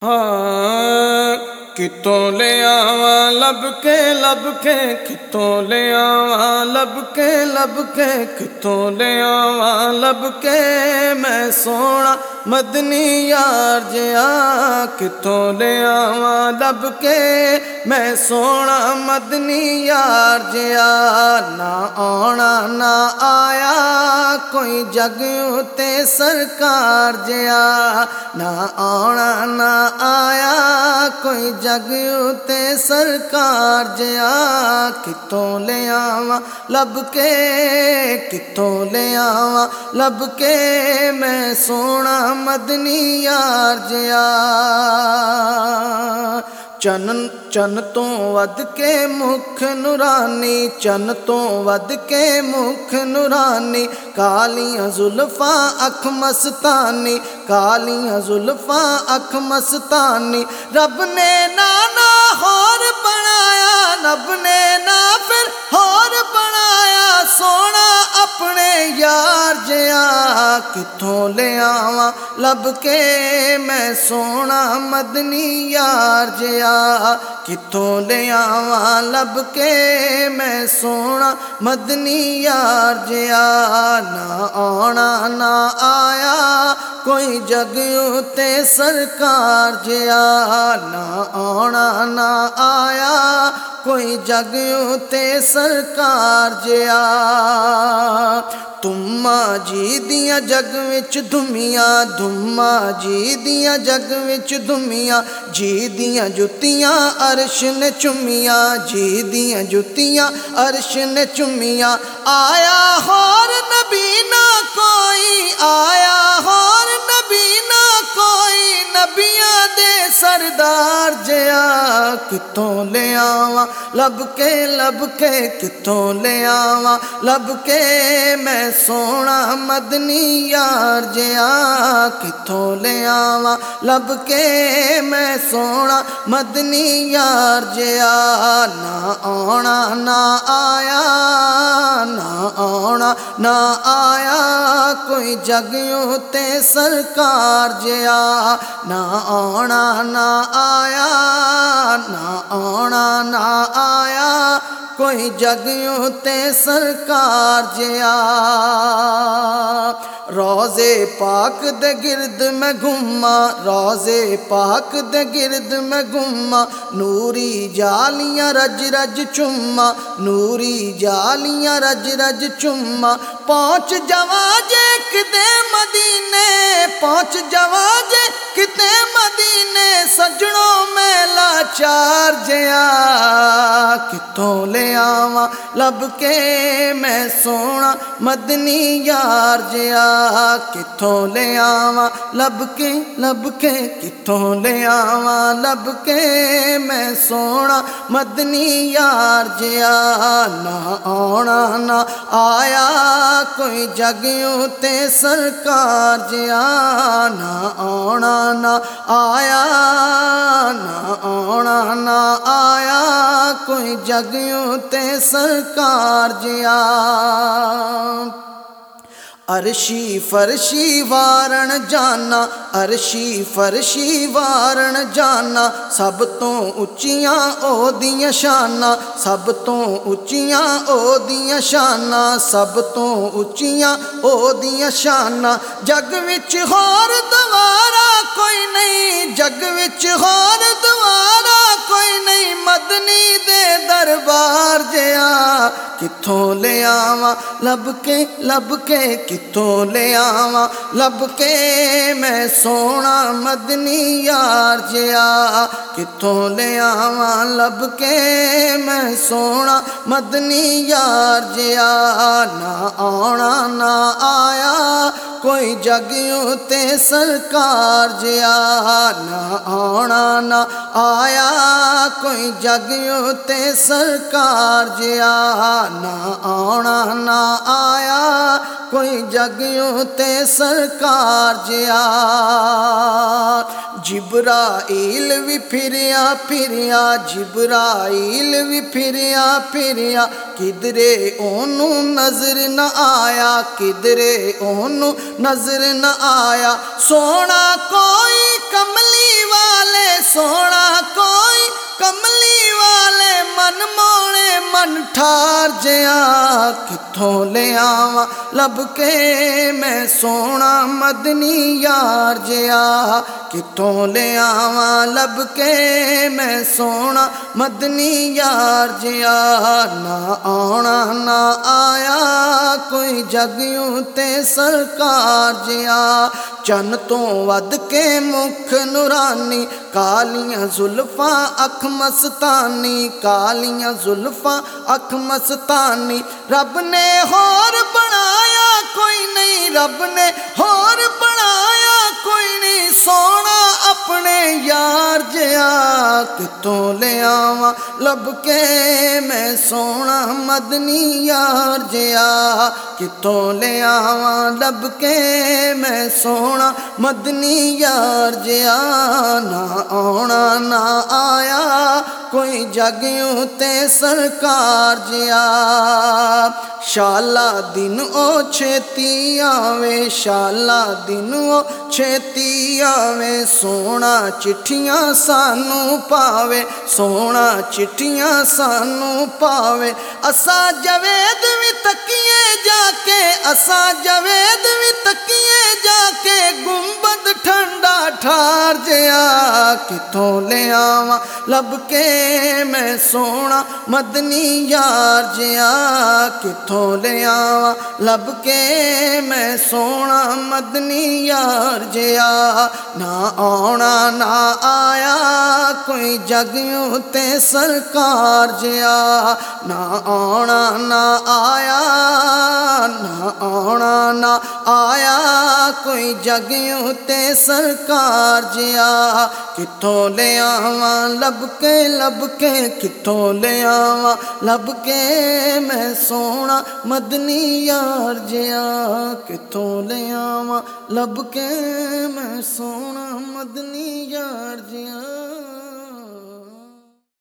हाँ कितों ले आवा लब के कितों ले आवा लब के कितों ले आवा लब के मैं सोना मदनी यार जिया कितों ले आवा लब के मैं सोना मदनी यार जिया ना आना ना आया कोई जग उते सरकार जिया ना आना ना आया कोई जग उते सरकार जिया कितों ले आवा लब के कितों ले आवा लब के मैं सोना मदनी यार जिया चन तो वध के मुख नुरानी चन तो वध के मुख नुरानी कालियां जुल्फां अख मस्तानी कालियां जुल्फां अख मस्तानी रब ने नाना होर बनाया रब ने ना फिर होर बनाया सोना अपने यार जिया कितों ले आवा लब के मैं सोना मदनी यार जिया कितों ले आवा लब के मैं सोना मदनी यार जिया ना आना ना आया कोई जग उते सरकार जिया ना आना ना आया कोई जग उते सरकार जिया तुम्मा जी दियां जग विच धुमियां धुम्मा जी दियां जग विच धुमियां जी दियां जुतियां अर्श ने चुमियां जी दियां जुतियां अर्श ने चुमियां आया होर नबी ना कोई आया होर नबी ना कोई नबियां दे सरदार जिया कितों ले आवा लब के कितों ले आवा लब के मैं सोना मदनी यार जिया कितों ले आवा लब के मैं सोना मदनी यार जिया ना आना ना आया ना आना ना आया कोई जग उते सरकार जिया ना आना ना आया ना आना ना आया कोई जग उते सरकार जिया रोज़े पाक दे गिरद में घुमा रोज़े पाक दे गिरद में घुमा नूरी जालियां रज रज चुम्मा नूरी जालियां रज रज चुम्मा पहुँच जावा जे किते मदीने पहुँच जावा जे किते मदीने सजनों में लाचार जिया कितों ले आवा लब के मैं सोना मदनी यार जिया कितों ले आवा लब के कितों ले आवा लब के मैं सोना मदनी यार जिया ना आना ना आया कोई जग उते सरकार जिया ना आना ना आया ना आना ना आया कोई जग उते सरकार जिया अर्शी फरशी वारण जाना अर्शी फरशी वारण जाना सब तो उच्चियां ओदियां शाना सब तो उच्चियां ओदियां शाना सब तो उच्चियां ओदियां शाना जग विच होर दवारा कोई नहीं जग विच होर दवारा कोई नहीं मदनी दे दरबार जिया कितों ले आवा लब के कितों ले आवा लब के मैं सोना मदनी यार जिया कितों ले आवा लब के मैं सोना मदनी यार जिया ना आना ना आया कोई जग उते सरकार जिया ना आना ना आया कोई जग उते सरकार जिया ना आना ना आया कोई जग उते सरकार जिया जिब्राइल भी फिरिया फिरिया जिब्राइल भी फिरिया फिरिया किधरे ओनू नजर न आया किधरे ओनू नजर न आया सोना कोई कमली वाले सोना कोई कमली वाले मन मोने मन ठार जिया किथों ले आवां लब के मैं सोना मदनी यार जिया किथों ले आवां लब के मैं सोना मदनी यार जिया ना आना ना आया कोई जगियों ते सरकार जिया चन तो वध के मुख नूरानी कालियां जुल्फां अख मस्तानी कालियां जुल्फां अख मस्तानी रब ने होर बनाया कोई नहीं रब ने होर बनाया कोई नहीं सोना अपने यार जिया किथों ले आवां लब के मैं सोना मदनी यार जिया किथों ले आवां लब के मैं सोना मदनी यार जिया ना आना ना आया कोई जगियों ते सरकार जिया शाला दिन ओ छेती आवे शाला दिन ओ छेती आवे सोना चिट्ठियां सानू पावे सोना चिट्ठियां सानू पावे असा जवेद भी तकिए जाके असा जवेद भी तकिए जाके गुंबद ठंडा ठार जिया किथों ले आवां लब के मैं सोना मदनी यार जिया किथों ले आवां लब के मैं सोना मदनी यार जिया ना आना ना आया कोई जगियों ते सरकार जिया ना आना ना आया ना आना ना आया कोई जगियों ते सरकार जिया किथों ले आवां लब के किथों ले आवां लब के मैं सोना मदनी यार जिया किथों ले आवां लब के मैं सोना